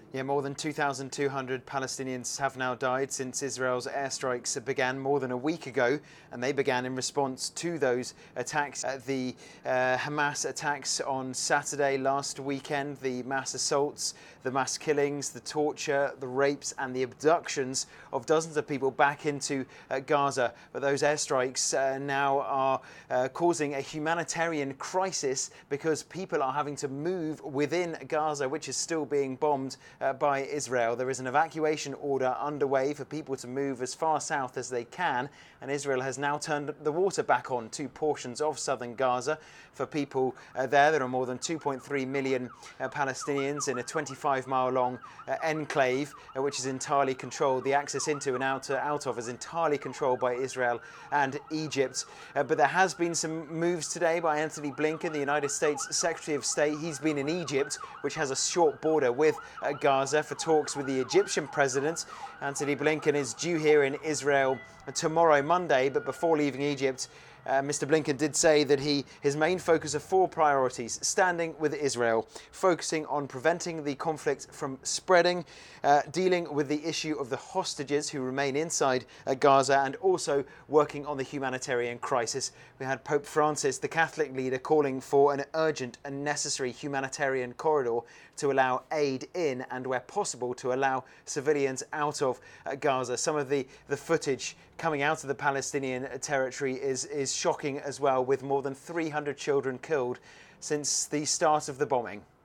Yeah, more than 2,200 Palestinians have now died since Israel's airstrikes began more than a week ago, and they began in response to those attacks. The Hamas attacks on Saturday last weekend, the mass assaults, the mass killings, the torture, the rapes and the abductions of dozens of people back into Gaza. But those airstrikes now are causing a humanitarian crisis because people are having to move within Gaza, which is still being bombed by Israel. There is an evacuation order underway for people to move as far south as they can, and Israel has now turned the water back on to portions of southern Gaza for people there. There are more than 2.3 million Palestinians in a 25-mile long enclave, which is entirely controlled. The access into and out of is entirely controlled by Israel and Egypt. But there has been some moves today by Antony Blinken, the United States Secretary of State. He's been in Egypt, which has a short border with Gaza, for talks with the Egyptian president. Antony Blinken is due here in Israel tomorrow, Monday, but before leaving Egypt, Mr. Blinken did say that his main focus are four priorities: standing with Israel, focusing on preventing the conflict from spreading, dealing with the issue of the hostages who remain inside Gaza, and also working on the humanitarian crisis. We had Pope Francis, the Catholic leader, calling for an urgent and necessary humanitarian corridor to allow aid in and, where possible, to allow civilians out of Gaza. Some of the footage coming out of the Palestinian territory is shocking as well, with more than 300 children killed since the start of the bombing.